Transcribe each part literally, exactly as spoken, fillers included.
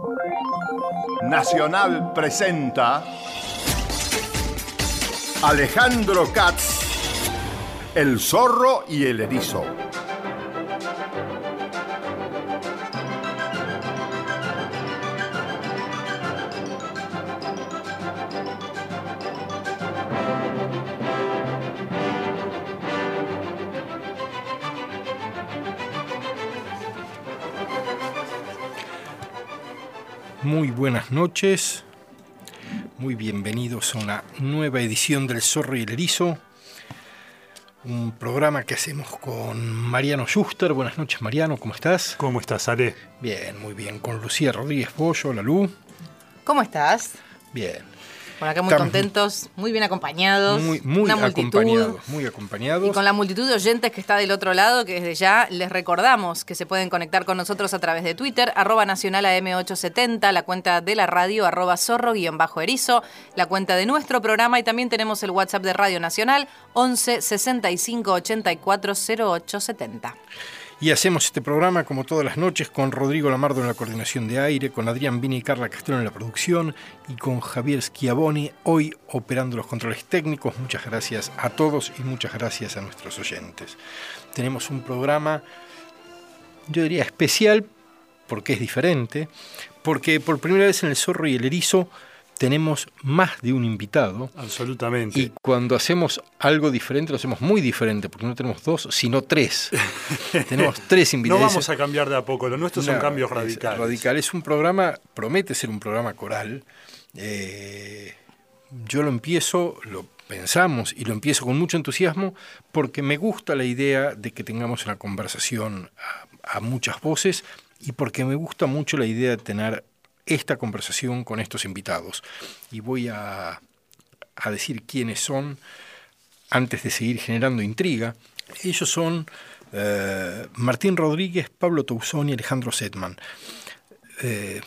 Nacional presenta Alejandro Katz, El zorro y el erizo. Muy buenas noches, muy bienvenidos a una nueva edición del Zorro y el Erizo, un programa que hacemos con Mariano Schuster. Buenas noches, Mariano, ¿cómo estás? ¿Cómo estás, Ale? Bien, muy bien. Con Lucía Rodríguez Bollo, la Lu. ¿Cómo estás? Bien. Por acá muy Estamos contentos, muy bien acompañados. Muy, muy una acompañados, multitud, muy acompañados. Y con la multitud de oyentes que está del otro lado, que desde ya les recordamos que se pueden conectar con nosotros a través de Twitter, arroba nacional A M ochocientos setenta, la cuenta de la radio, arroba zorro guión bajo erizo, la cuenta de nuestro programa, y también tenemos el WhatsApp de Radio Nacional, once sesenta y cinco ochenta y cuatro cero ocho setenta. Y hacemos este programa como todas las noches con Rodrigo Lamardo en la coordinación de aire, con Adrián Vini y Carla Castelo en la producción y con Javier Schiavoni hoy operando los controles técnicos. Muchas gracias a todos y muchas gracias a nuestros oyentes. Tenemos un programa, yo diría especial, porque es diferente, porque por primera vez en El Zorro y el Erizo tenemos más de un invitado. Absolutamente. Y cuando hacemos algo diferente, lo hacemos muy diferente, porque no tenemos dos, sino tres. Tenemos tres invitados. No vamos a cambiar de a poco, lo nuestro son no, cambios radicales. Es radical. Es un programa, promete ser un programa coral. Eh, yo lo empiezo, lo pensamos y lo empiezo con mucho entusiasmo, porque me gusta la idea de que tengamos una conversación a, a muchas voces, y porque me gusta mucho la idea de tener esta conversación con estos invitados. Y voy a, a decir quiénes son antes de seguir generando intriga. Ellos son eh, Martín Rodríguez, Pablo Tousón y Alejandro Setman. Eh,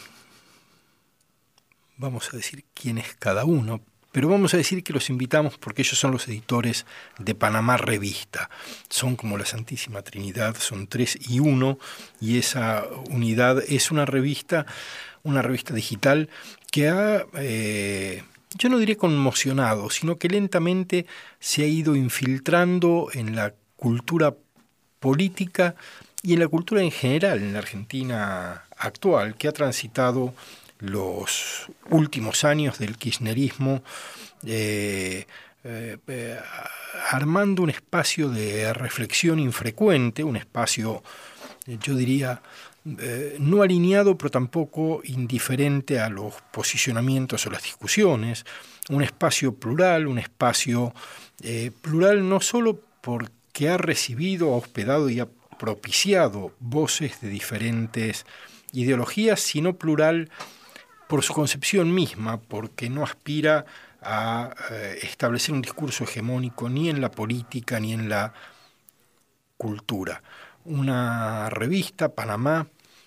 vamos a decir quién es cada uno, pero vamos a decir que los invitamos porque ellos son los editores de Panamá Revista. Son como la Santísima Trinidad, son tres y uno, y esa unidad es una revista una revista digital que ha, eh, yo no diré conmocionado, sino que lentamente se ha ido infiltrando en la cultura política y en la cultura en general en la Argentina actual, que ha transitado los últimos años del kirchnerismo, eh, eh, eh, armando un espacio de reflexión infrecuente, un espacio, yo diría, Eh, no alineado, pero tampoco indiferente a los posicionamientos o las discusiones, un espacio plural, un espacio eh, plural no solo porque ha recibido, ha hospedado y ha propiciado voces de diferentes ideologías, sino plural por su concepción misma, porque no aspira a eh, establecer un discurso hegemónico ni en la política ni en la cultura. Una revista, Panamá,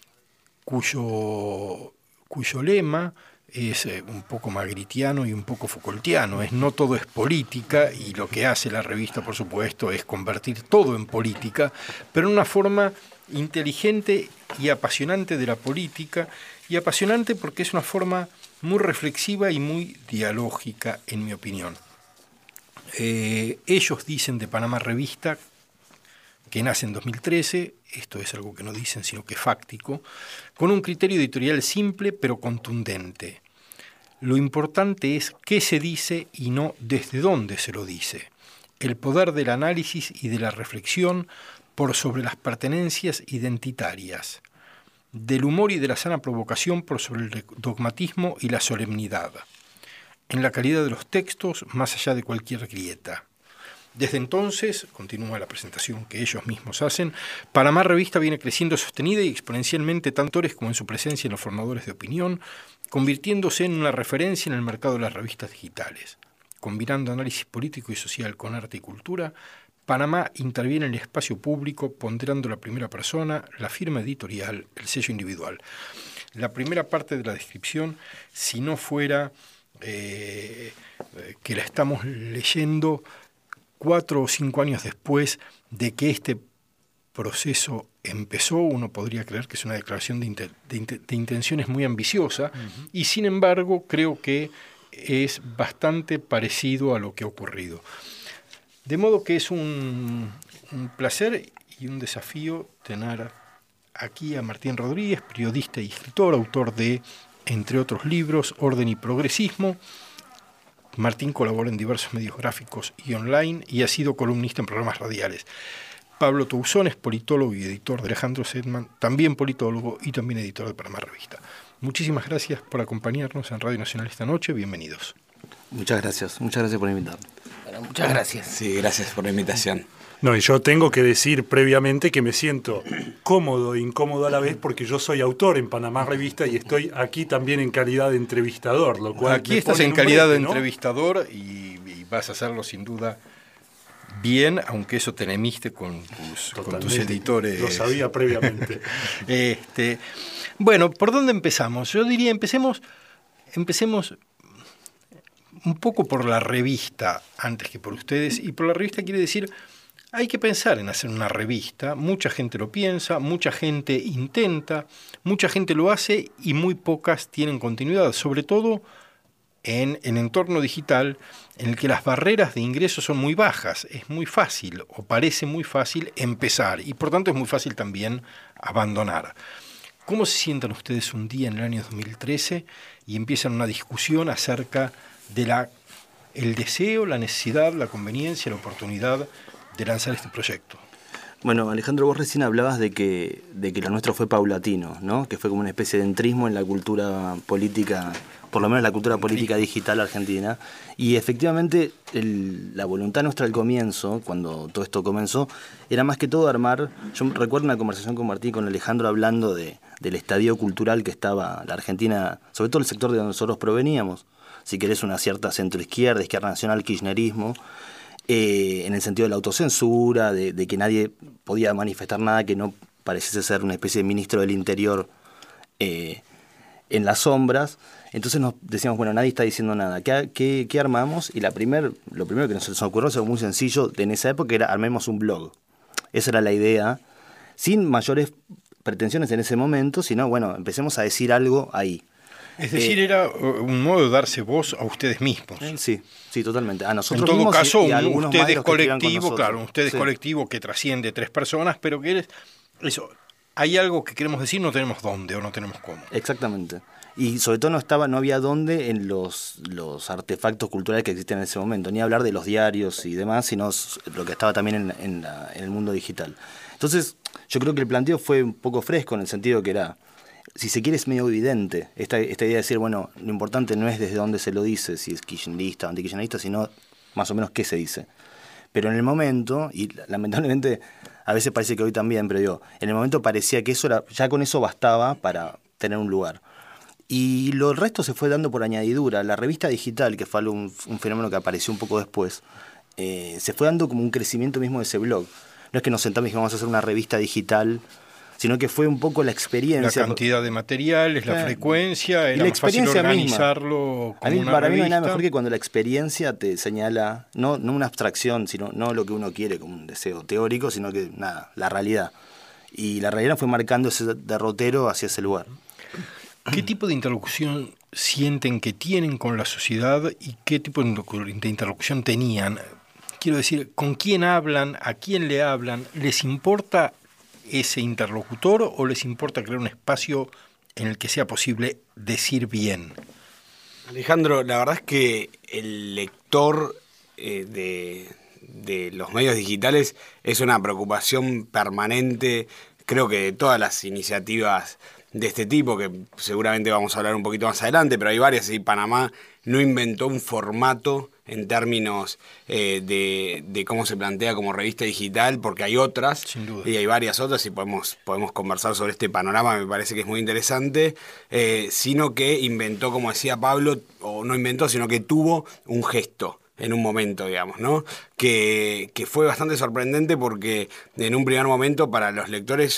cuyo, cuyo lema es eh, un poco magritiano y un poco Foucaultiano, es no todo es política, y lo que hace la revista, por supuesto, es convertir todo en política, pero en una forma inteligente y apasionante de la política, y apasionante porque es una forma muy reflexiva y muy dialógica, en mi opinión. Eh, ellos dicen de Panamá Revista que nace en dos mil trece, esto es algo que no dicen sino que es fáctico, con un criterio editorial simple pero contundente. Lo importante es qué se dice y no desde dónde se lo dice. El poder del análisis y de la reflexión por sobre las pertenencias identitarias, del humor y de la sana provocación por sobre el dogmatismo y la solemnidad, en la calidad de los textos más allá de cualquier grieta. Desde entonces, continúa la presentación que ellos mismos hacen, Panamá Revista viene creciendo sostenida y exponencialmente tanto como en su presencia en los formadores de opinión, convirtiéndose en una referencia en el mercado de las revistas digitales. Combinando análisis político y social con arte y cultura, Panamá interviene en el espacio público ponderando la primera persona, la firma editorial, el sello individual. La primera parte de la descripción, si no fuera eh, que la estamos leyendo cuatro o cinco años después de que este proceso empezó, uno podría creer que es una declaración de, inter, de, de intenciones muy ambiciosa, uh-huh. y sin embargo creo que es bastante parecido a lo que ha ocurrido. De modo que es un, un placer y un desafío tener aquí a Martín Rodríguez, periodista y escritor, autor de, entre otros libros, Orden y Progresismo. Martín colabora en diversos medios gráficos y online y ha sido columnista en programas radiales. Pablo Tousón es politólogo y editor de Alejandro Sedman, también politólogo y también editor de Panamá Revista. Muchísimas gracias por acompañarnos en Radio Nacional esta noche. Bienvenidos. Muchas gracias, muchas gracias por invitarme. Bueno, muchas gracias. Sí, gracias por la invitación. No, y yo tengo que decir previamente que me siento cómodo e incómodo a la vez porque yo soy autor en Panamá Revista y estoy aquí también en calidad de entrevistador, lo cual aquí estás en calidad brete, de entrevistador, ¿no? y, y vas a hacerlo sin duda bien, aunque eso te enemiste con tus, con tus editores. Lo sabía previamente. este, bueno, ¿por dónde empezamos? Yo diría, empecemos, empecemos un poco por la revista antes que por ustedes, y por la revista quiere decir, hay que pensar en hacer una revista, mucha gente lo piensa, mucha gente intenta, mucha gente lo hace y muy pocas tienen continuidad, sobre todo en el entorno digital en el que las barreras de ingreso son muy bajas. Es muy fácil, o parece muy fácil, empezar y por tanto es muy fácil también abandonar. ¿Cómo se sientan ustedes un día en el año dos mil trece y empiezan una discusión acerca de la, el deseo, la necesidad, la conveniencia, la oportunidad de lanzar este proyecto? Bueno, Alejandro, vos recién hablabas de que, de que lo nuestro fue paulatino, ¿no? Que fue como una especie de entrismo en la cultura política, por lo menos la cultura política digital argentina. Y efectivamente el, la voluntad nuestra al comienzo, cuando todo esto comenzó, era más que todo armar. Yo recuerdo una conversación con Martín, con Alejandro, hablando de, del estadio cultural que estaba la Argentina, sobre todo el sector de donde nosotros proveníamos. Si querés, una cierta centroizquierda, izquierda nacional, kirchnerismo. Eh, en el sentido de la autocensura, de, de que nadie podía manifestar nada que no pareciese ser una especie de ministro del Interior eh, en las sombras. Entonces nos decíamos, bueno, nadie está diciendo nada, ¿qué, qué, qué armamos? Y la primer, lo primero que nos, nos ocurrió, fue muy sencillo, en esa época era armemos un blog. Esa era la idea, sin mayores pretensiones en ese momento, sino, bueno, empecemos a decir algo ahí. Es decir, eh, era un modo de darse voz a ustedes mismos. Sí, sí, totalmente. A nosotros en todo caso, y, y un, ustedes colectivo, claro, ustedes sí. colectivo que trasciende tres personas, pero que eres, eso, hay algo que queremos decir, no tenemos dónde o no tenemos cómo. Exactamente. Y sobre todo no estaba, no había dónde en los, los artefactos culturales que existían en ese momento, ni hablar de los diarios y demás, sino lo que estaba también en, en, la, en el mundo digital. Entonces, yo creo que el planteo fue un poco fresco en el sentido que era, si se quiere, es medio evidente esta, esta idea de decir, bueno, lo importante no es desde dónde se lo dice, si es kirchnerista o antikirchnerista, sino más o menos qué se dice. Pero en el momento, y lamentablemente a veces parece que hoy también, pero digo, en el momento parecía que eso era, ya con eso bastaba para tener un lugar. Y lo el resto se fue dando por añadidura. La revista digital, que fue algo, un, un fenómeno que apareció un poco después, eh, se fue dando como un crecimiento mismo de ese blog. No es que nos sentamos y dijimos, vamos a hacer una revista digital, sino que fue un poco la experiencia. La cantidad de materiales, la eh, frecuencia, era la más fácil organizarlo como a mí, una para revista. mí no hay nada mejor que cuando la experiencia te señala, no, no una abstracción, sino no lo que uno quiere como un deseo teórico, sino que nada, la realidad. Y la realidad fue marcando ese derrotero hacia ese lugar. ¿Qué tipo de interlocución sienten que tienen con la sociedad y qué tipo de interlocución tenían? Quiero decir, ¿con quién hablan? ¿A quién le hablan? ¿Les importa ese interlocutor o les importa crear un espacio en el que sea posible decir bien? Alejandro, la verdad es que el lector eh, de, de los medios digitales es una preocupación permanente, creo que de todas las iniciativas de este tipo, que seguramente vamos a hablar un poquito más adelante, pero hay varias, y Panamá no inventó un formato en términos eh, de, de cómo se plantea como revista digital, porque hay otras, sin duda, y hay varias otras, y podemos, podemos conversar sobre este panorama, me parece que es muy interesante, eh, sino que inventó, como decía Pablo, o no inventó, sino que tuvo un gesto en un momento, digamos, ¿no? Que, que fue bastante sorprendente porque en un primer momento para los lectores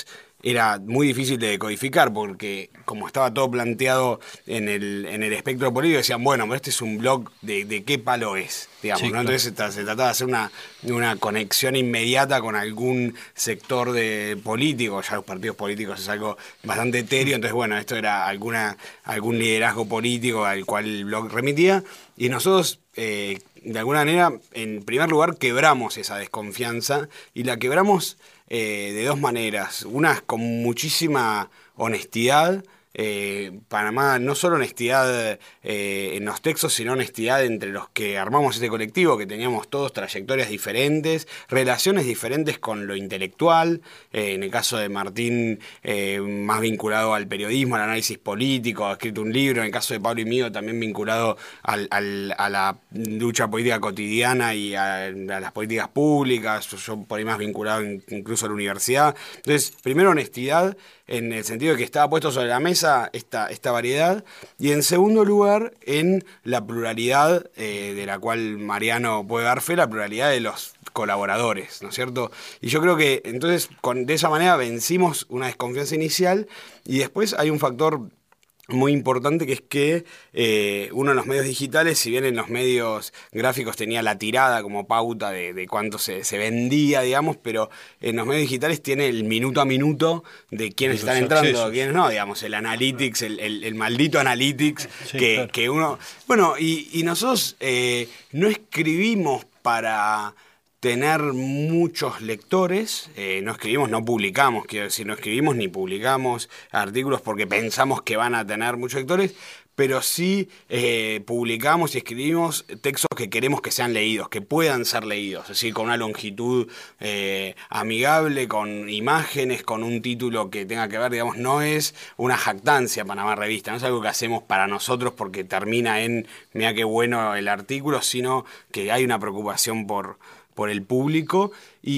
era muy difícil de decodificar, porque como estaba todo planteado en el, en el espectro político, decían, bueno, pero este es un blog de, de qué palo es, digamos, Sí, ¿no? claro. Entonces se, tra- se trataba de hacer una, una conexión inmediata con algún sector de político, ya los partidos políticos es algo bastante etéreo, entonces bueno, esto era alguna algún liderazgo político al cual el blog remitía, y nosotros eh, de alguna manera, en primer lugar, quebramos esa desconfianza, y la quebramos eh, de dos maneras. Una con muchísima honestidad. Eh, Panamá, no solo honestidad eh, en los textos, sino honestidad entre los que armamos este colectivo, que teníamos todos trayectorias diferentes, relaciones diferentes con lo intelectual, eh, en el caso de Martín, eh, más vinculado al periodismo, al análisis político, ha escrito un libro, en el caso de Pablo y mío, también vinculado al, al, a la lucha política cotidiana y a, a las políticas públicas, yo por ahí más vinculado in, incluso a la universidad. Entonces, primero honestidad, en el sentido de que estaba puesto sobre la mesa esta, esta variedad, y en segundo lugar, en la pluralidad eh, de la cual Mariano puede dar fe, la pluralidad de los colaboradores, ¿no es cierto? Y yo creo que entonces con, de esa manera vencimos una desconfianza inicial, y después hay un factor muy importante, que es que eh, uno en los medios digitales, si bien en los medios gráficos tenía la tirada como pauta de, de cuánto se, se vendía, digamos, pero en los medios digitales tiene el minuto a minuto de quiénes De los están entrando, accesos. quiénes no, digamos, el analytics, el, el, el maldito analytics, Sí, que, claro. que uno... Bueno, y, y nosotros eh, no escribimos para tener muchos lectores, eh, no escribimos, no publicamos, quiero decir, no escribimos ni publicamos artículos porque pensamos que van a tener muchos lectores, pero sí eh, publicamos y escribimos textos que queremos que sean leídos, que puedan ser leídos, es decir, con una longitud eh, amigable, con imágenes, con un título que tenga que ver, digamos, no es una jactancia Panamá Revista, no es algo que hacemos para nosotros porque termina en, mira qué bueno el artículo, sino que hay una preocupación por... por el público,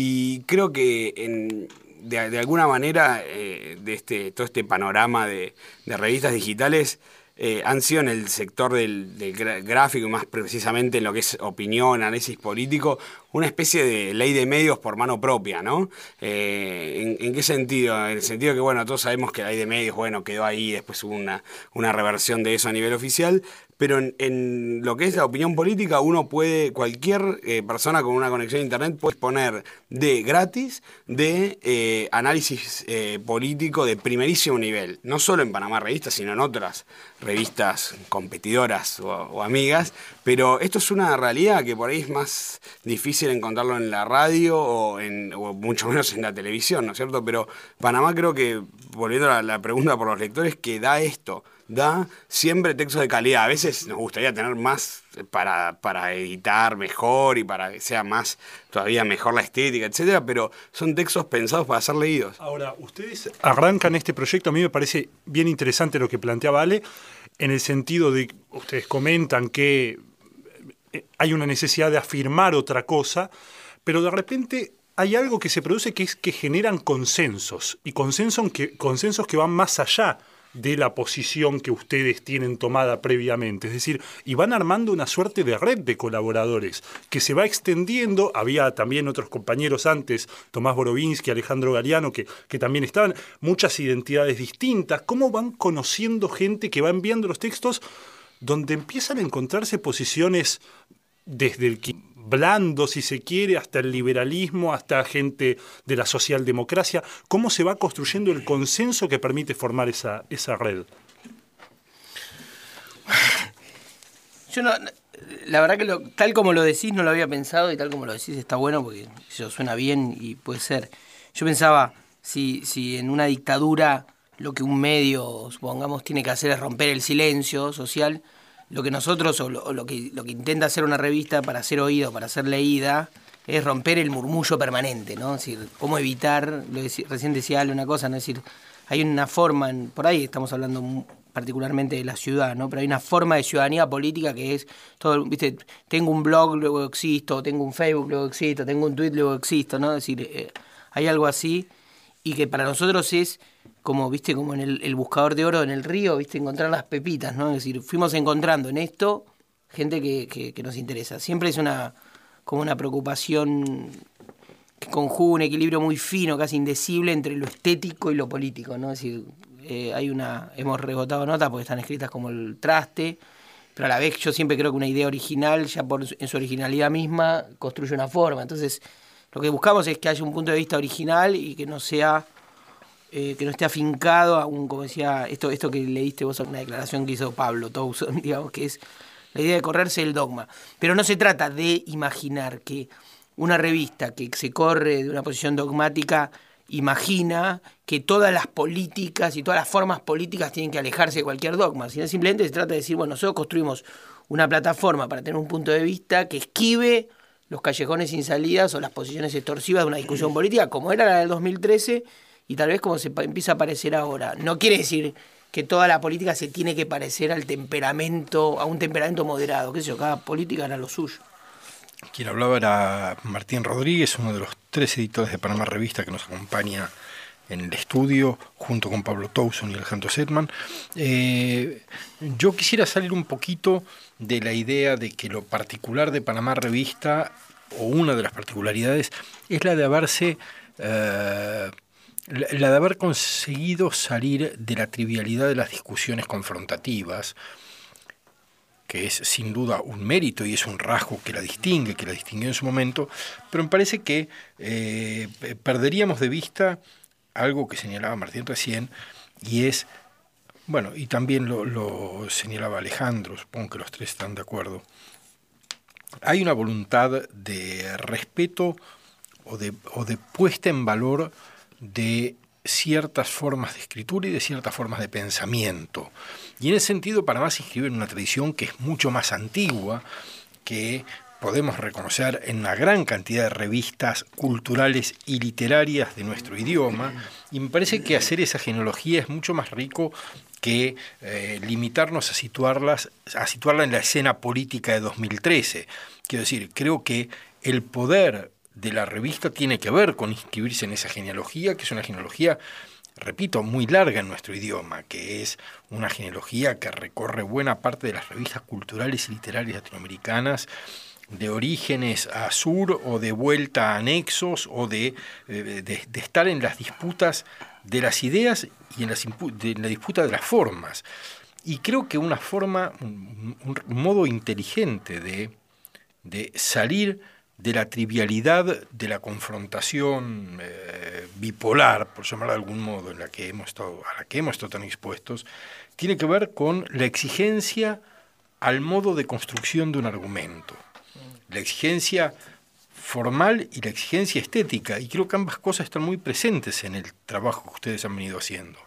y creo que en, de, de alguna manera eh, de este, todo este panorama de, de revistas digitales eh, han sido en el sector del, del gráfico, y más precisamente en lo que es opinión, análisis político, una especie de ley de medios por mano propia, ¿no? Eh, ¿en, ¿En qué sentido? En el sentido que, bueno, todos sabemos que la ley de medios, bueno, quedó ahí, después hubo una, una reversión de eso a nivel oficial, pero en, en lo que es la opinión política, uno puede, cualquier eh, persona con una conexión a internet puede disponer de gratis de eh, análisis eh, político de primerísimo nivel, no solo en Panamá Revista, sino en otras revistas competidoras o, o amigas, pero esto es una realidad que por ahí es más difícil encontrarlo en la radio o, en, o mucho menos en la televisión, ¿no es cierto? Pero Panamá, creo que, volviendo a la, la pregunta por los lectores, que da esto, da siempre textos de calidad. A veces nos gustaría tener más para, para editar mejor y para que sea más, todavía mejor la estética, etcétera, pero son textos pensados para ser leídos. Ahora, ustedes arrancan este proyecto, a mí me parece bien interesante lo que planteaba Ale, en el sentido de, ustedes comentan que hay una necesidad de afirmar otra cosa, pero de repente hay algo que se produce, que es que generan consensos, y consensos que, consensos que van más allá de la posición que ustedes tienen tomada previamente. Es decir, y van armando una suerte de red de colaboradores que se va extendiendo. Había también otros compañeros antes, Tomás Borovinsky, Alejandro Galeano, que, que también estaban, muchas identidades distintas. ¿Cómo van conociendo gente que va enviando los textos donde empiezan a encontrarse posiciones desde el blando, si se quiere, hasta el liberalismo, hasta gente de la socialdemocracia? ¿Cómo se va construyendo el consenso que permite formar esa, esa red? Yo no, la verdad que lo, tal como lo decís no lo había pensado, y tal como lo decís está bueno porque eso suena bien y puede ser. Yo pensaba, si, si en una dictadura lo que un medio, supongamos, tiene que hacer es romper el silencio social, lo que nosotros, o lo, o lo que lo que intenta hacer una revista para ser oída, para ser leída, es romper el murmullo permanente, ¿no? Es decir, cómo evitar, lo que recién decía Ale, una cosa, ¿no? Es decir, hay una forma, en, por ahí estamos hablando particularmente de la ciudad, ¿no? Pero hay una forma de ciudadanía política que es todo, ¿viste? Tengo un blog, luego existo, tengo un Facebook, luego existo, tengo un tweet, luego existo, ¿no? Es decir, eh, hay algo así, y que para nosotros es como, viste, como en el, el buscador de oro en el río, viste, encontrar las pepitas, ¿no? Es decir, fuimos encontrando en esto gente que, que, que nos interesa. Siempre es una como una preocupación que conjuga un equilibrio muy fino, casi indecible, entre lo estético y lo político, ¿no? Es decir, eh, hay una, hemos rebotado notas porque están escritas como el traste, pero a la vez yo siempre creo que una idea original, ya por en su originalidad misma, construye una forma. Entonces, lo que buscamos es que haya un punto de vista original y que no sea, eh, que no esté afincado a un, como decía, esto, esto que leíste vos, una declaración que hizo Pablo Towson, digamos, que es la idea de correrse el dogma. Pero no se trata de imaginar que una revista que se corre de una posición dogmática imagina que todas las políticas y todas las formas políticas tienen que alejarse de cualquier dogma, sino simplemente se trata de decir, bueno, nosotros construimos una plataforma para tener un punto de vista que esquive los callejones sin salidas o las posiciones extorsivas de una discusión política como era la del dos mil trece y tal vez como se empieza a parecer ahora. No quiere decir que toda la política se tiene que parecer al temperamento, a un temperamento moderado, qué sé yo, cada política era lo suyo. Quien hablaba era Martín Rodríguez, uno de los tres editores de Panamá Revista que nos acompaña en el estudio, junto con Pablo Towson y Alejandro Setman. Eh, yo quisiera salir un poquito de la idea de que lo particular de Panamá Revista, o una de las particularidades, es la de haberse... Eh, la, la de haber conseguido salir de la trivialidad de las discusiones confrontativas, que es sin duda un mérito y es un rasgo que la distingue, que la distinguió en su momento, pero me parece que eh, perderíamos de vista algo que señalaba Martín recién, y es, bueno, y también lo, lo señalaba Alejandro, supongo que los tres están de acuerdo, hay una voluntad de respeto o de, o de puesta en valor de ciertas formas de escritura y de ciertas formas de pensamiento. Y en ese sentido Panamá se inscribe en una tradición que es mucho más antigua, que podemos reconocer en una gran cantidad de revistas culturales y literarias de nuestro idioma, y me parece que hacer esa genealogía es mucho más rico que eh, limitarnos a situarlas, a situarla en la escena política de dos mil trece. Quiero decir, creo que el poder de la revista tiene que ver con inscribirse en esa genealogía, que es una genealogía, repito, muy larga en nuestro idioma, que es una genealogía que recorre buena parte de las revistas culturales y literarias latinoamericanas, de orígenes a sur o de vuelta a anexos o de, de, de estar en las disputas de las ideas y en, las, de, en la disputa de las formas. Y creo que una forma, un, un modo inteligente de, de salir de la trivialidad de la confrontación eh, bipolar, por llamarla de algún modo, en la que hemos estado, a la que hemos estado tan expuestos, tiene que ver con la exigencia al modo de construcción de un argumento. La exigencia formal y la exigencia estética, y creo que ambas cosas están muy presentes en el trabajo que ustedes han venido haciendo.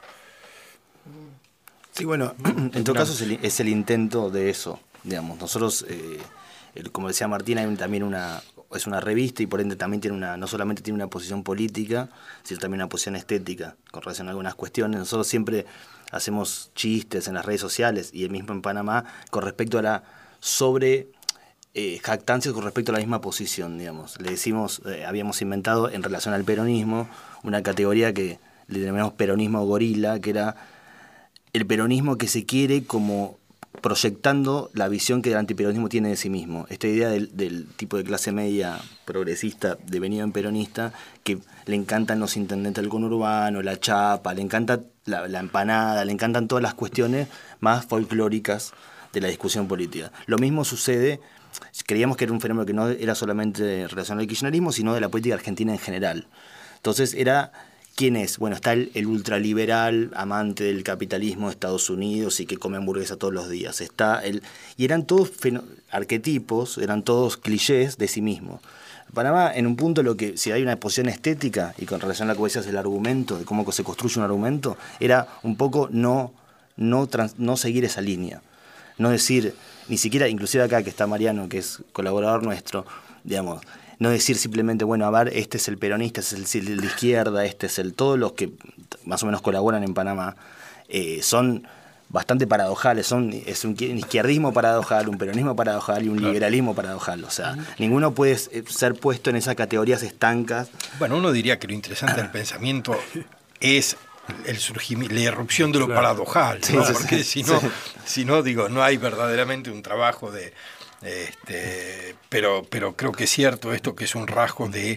Sí, bueno, en todo caso es el, es el intento de eso, digamos. Nosotros, eh, el, como decía Martín, hay también una, es una revista y por ende también tiene una, no solamente tiene una posición política, sino también una posición estética con relación a algunas cuestiones. Nosotros siempre hacemos chistes en las redes sociales y el mismo en Panamá con respecto a la sobre... Eh, jactancias con respecto a la misma posición, digamos. Le decimos, eh, habíamos inventado en relación al peronismo una categoría que le denominamos peronismo gorila, que era el peronismo que se quiere como proyectando la visión que el antiperonismo tiene de sí mismo. Esta idea del, del tipo de clase media progresista devenido en peronista, que le encantan los intendentes del conurbano, la chapa, le encanta la, la empanada, le encantan todas las cuestiones más folclóricas de la discusión política. Lo mismo sucede. Creíamos que era un fenómeno que no era solamente relacionado al kirchnerismo, sino de la política argentina en general. Entonces era, ¿quién es? Bueno, está el, el ultraliberal, amante del capitalismo de Estados Unidos y que come hamburguesa todos los días. Está el, y eran todos arquetipos, eran todos clichés de sí mismo. Panamá, en un punto, lo que si hay una posición estética, y con relación a lo que decías, el argumento, de cómo se construye un argumento, era un poco no, no, trans, no seguir esa línea. No decir, ni siquiera, inclusive acá que está Mariano, que es colaborador nuestro, digamos, no decir simplemente, bueno, a ver, este es el peronista, este es el, el de izquierda, este es el... Todos los que más o menos colaboran en Panamá eh, son bastante paradojales, son es un, un izquierdismo paradojal, un peronismo paradojal y un liberalismo paradojal. O sea, ninguno puede ser puesto en esas categorías estancas. Bueno, uno diría que lo interesante del pensamiento es... el surgimiento, la irrupción de lo claro. paradojal, ¿no? Sí, sí, porque sí, si no, sí. si no digo, no hay verdaderamente un trabajo de, este, pero, pero creo que es cierto esto que es un rasgo de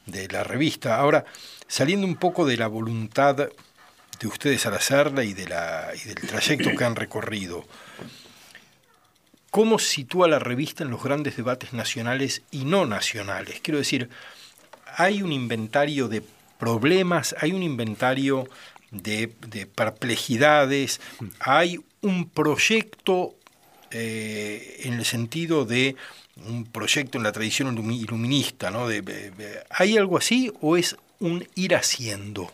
de la revista. Ahora, saliendo un poco de la voluntad de ustedes al hacerla y, de la, y del trayecto que han recorrido, ¿cómo sitúa la revista en los grandes debates nacionales y no nacionales? Quiero decir, hay un inventario de problemas, hay un inventario de, de perplejidades, hay un proyecto eh, en el sentido de un proyecto en la tradición iluminista, ¿no? De, de, de, ¿hay algo así o es un ir haciendo?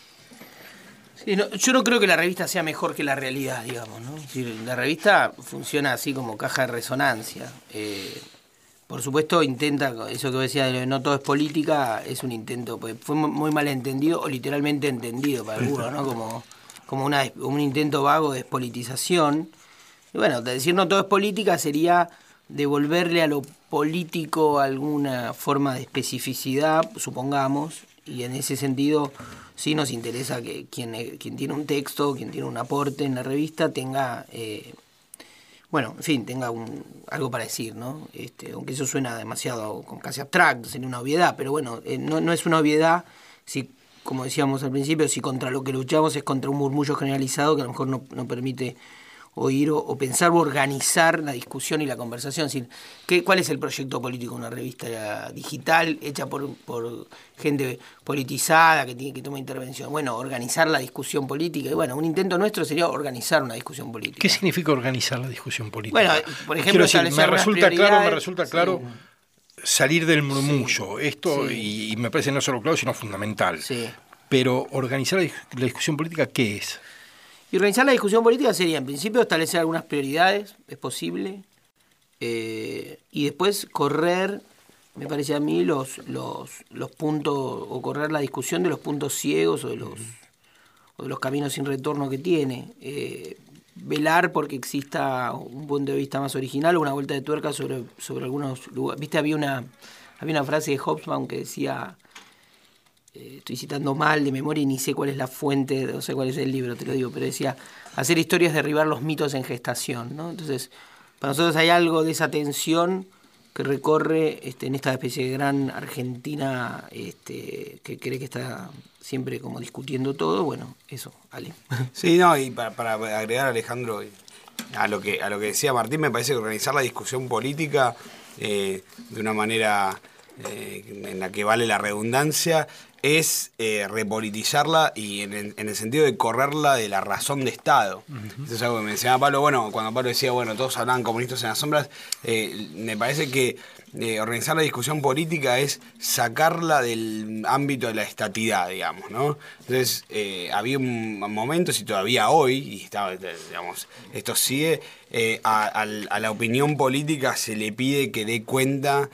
Sí, no, yo no creo que la revista sea mejor que la realidad, digamos, ¿no? Es decir, la revista funciona así como caja de resonancia. Eh, por supuesto intenta, eso que vos decías de no todo es política, es un intento, pues fue muy mal entendido o literalmente entendido para algunos, ¿no? Como, como una, un intento vago de despolitización. Y bueno, decir no todo es política sería devolverle a lo político alguna forma de especificidad, supongamos, y en ese sentido sí nos interesa que quien, quien tiene un texto, quien tiene un aporte en la revista tenga, eh, bueno, en fin, tenga un, algo para decir, ¿no? Este, aunque eso suena demasiado, como casi abstracto, sería una obviedad, pero bueno, eh, no, no es una obviedad si, como decíamos al principio, si contra lo que luchamos es contra un murmullo generalizado que a lo mejor no, no permite oír o, o pensar o organizar la discusión y la conversación. Es decir, ¿qué, ¿cuál es el proyecto político de una revista digital hecha por, por gente politizada que tiene que tomar intervención? Bueno, organizar la discusión política. Y bueno, un intento nuestro sería organizar una discusión política. ¿Qué significa organizar la discusión política? Bueno, por ejemplo, decir, me resulta claro, me resulta claro sí. salir del murmullo. Sí. Esto, sí. y, y me parece no solo claro, sino fundamental. Sí. Pero organizar la, la discusión política, ¿qué es? Y organizar la discusión política sería, en principio, establecer algunas prioridades, es posible, eh, y después correr, me parece a mí, los, los, los puntos, o correr la discusión de los puntos ciegos o de los, o de los caminos sin retorno que tiene. Eh, velar porque exista un punto de vista más original o una vuelta de tuerca sobre, sobre algunos lugares. Viste, había una, había una frase de Hobsbawm que decía... estoy citando mal de memoria y ni sé cuál es la fuente, no sé cuál es el libro, te lo digo, pero decía, hacer historias, derribar los mitos en gestación, ¿no? Entonces, para nosotros hay algo de esa tensión que recorre este, en esta especie de gran Argentina este, que cree que está siempre como discutiendo todo. Bueno, eso, Ale. Sí, no, y para, para agregar, Alejandro, a lo que a lo que decía Martín, me parece que organizar la discusión política eh, de una manera eh, en la que vale la redundancia es eh, repolitizarla y en el, en el sentido de correrla de la razón de Estado. Uh-huh. Eso es algo que me decía Pablo, bueno, cuando Pablo decía, bueno, todos hablaban comunistas en las sombras, eh, me parece que eh, organizar la discusión política es sacarla del ámbito de la estatidad, digamos, ¿no? Entonces, eh, había un momento, y todavía hoy, y estaba, digamos, esto sigue, eh, a, a, a la opinión política se le pide que dé cuenta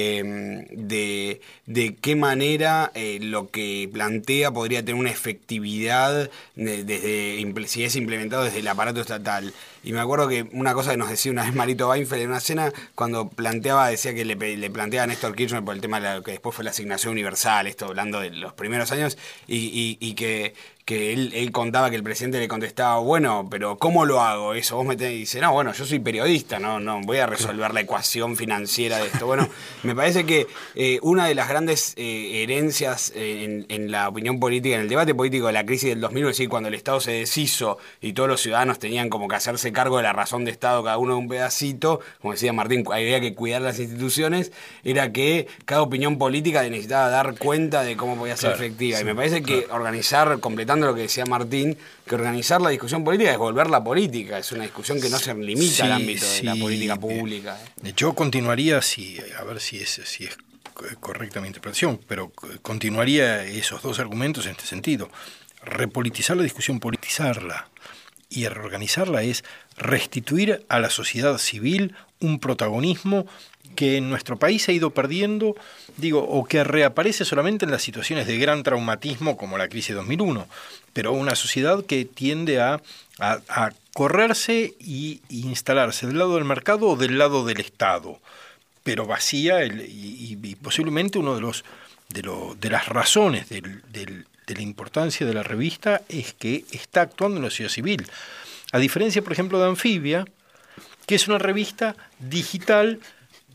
eh, de, de qué manera eh, lo que plantea podría tener una efectividad desde si es implementado desde el aparato estatal. Y me acuerdo que una cosa que nos decía una vez Marito Weinfeld en una cena, cuando planteaba, decía que le, le planteaba a Néstor Kirchner por el tema de lo que después fue la asignación universal, esto hablando de los primeros años, y, y, y que, que él, él contaba que el presidente le contestaba, bueno, pero ¿cómo lo hago eso? Vos me tenés, y dice, no, bueno, yo soy periodista, no, no voy a resolver la ecuación financiera de esto. Bueno, me parece que eh, una de las grandes eh, herencias en, en la opinión política, en el debate político de la crisis del dos mil, es decir, cuando el Estado se deshizo y todos los ciudadanos tenían como que hacerse cargo de la razón de Estado, cada uno de un pedacito, como decía Martín, había que cuidar las instituciones, era que cada opinión política necesitaba dar cuenta de cómo podía ser claro, efectiva. Sí, y me parece claro. que organizar, completando lo que decía Martín, que organizar la discusión política es volverla política, es una discusión que no se limita sí, al ámbito sí, de la política pública. Yo continuaría, si, a ver si es, si es correcta mi interpretación, pero continuaría esos dos argumentos en este sentido. Repolitizar la discusión, politizarla, y reorganizarla es restituir a la sociedad civil un protagonismo que en nuestro país ha ido perdiendo, digo, o que reaparece solamente en las situaciones de gran traumatismo como la crisis de dos mil uno, pero una sociedad que tiende a, a, a correrse y instalarse del lado del mercado o del lado del Estado, pero vacía el, y, y posiblemente uno de los de, lo, de las razones del, del de la importancia de la revista es que está actuando en la sociedad civil. A diferencia, por ejemplo, de Anfibia, que es una revista digital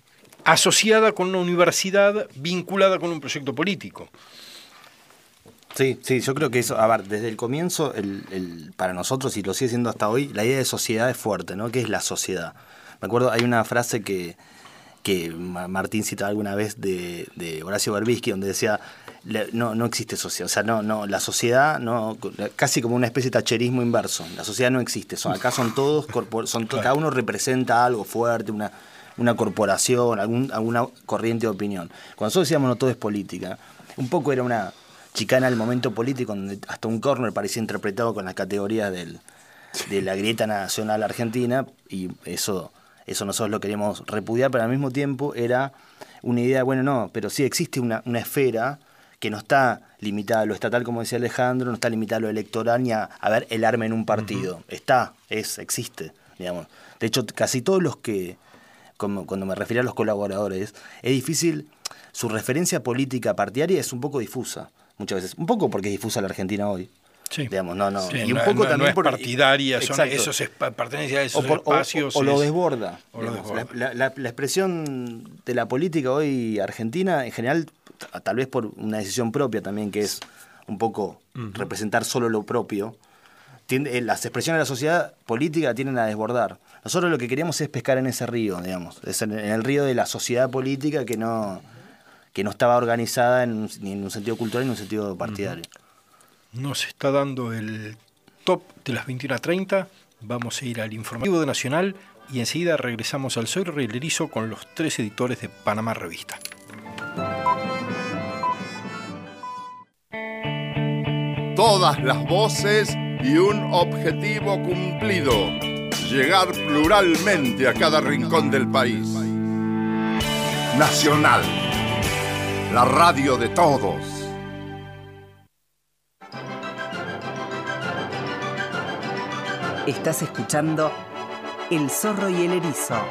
asociada con una universidad vinculada con un proyecto político. Sí, sí, yo creo que eso, a ver, desde el comienzo, el, el, para nosotros, y lo sigue siendo hasta hoy, la idea de sociedad es fuerte, ¿no? ¿Qué es la sociedad? Me acuerdo, hay una frase que, que Martín citó alguna vez de, de Horacio Berbisky, donde decía, no, no existe sociedad, o sea, no, no, la sociedad, no, casi como una especie de tacherismo inverso, la sociedad no existe, son, acá son todos, son to, cada uno representa algo fuerte, una, una corporación, algún, alguna corriente de opinión. Cuando nosotros decíamos no todo es política, un poco era una chicana al momento político, donde hasta un córner parecía interpretado con las categorías del, de la grieta nacional argentina, y eso, eso nosotros lo queríamos repudiar, pero al mismo tiempo era una idea, bueno, no, pero sí existe una, una esfera que no está limitada a lo estatal, como decía Alejandro, no está limitada a lo electoral ni a, a ver el arma en un partido. Uh-huh. Está, es, existe, digamos. De hecho, casi todos los que, como, cuando me refería a los colaboradores, es difícil, su referencia política partidaria es un poco difusa. Muchas veces, un poco porque es difusa la Argentina hoy. Sí. Digamos, no, no. Sí, y un no, poco no, también no es por partidaria, son esos pertenencia a esos o por, espacios. O, o, o es, lo desborda. O lo desborda. La, la, la expresión de la política hoy argentina, en general, tal vez por una decisión propia también, que es un poco uh-huh. representar solo lo propio, tiende, las expresiones de la sociedad política tienden a desbordar. Nosotros lo que queríamos es pescar en ese río, digamos, es en, en el río de la sociedad política que no, que no estaba organizada en un, ni en un sentido cultural ni en un sentido partidario. Uh-huh. Nos está dando el top de las veintiuna treinta, vamos a ir al informativo de Nacional y enseguida regresamos al Zorro y el Erizo con los tres editores de Panamá Revista. Todas las voces y un objetivo cumplido: llegar pluralmente a cada rincón del país. Nacional, la radio de todos. Estás escuchando El Zorro y el Erizo.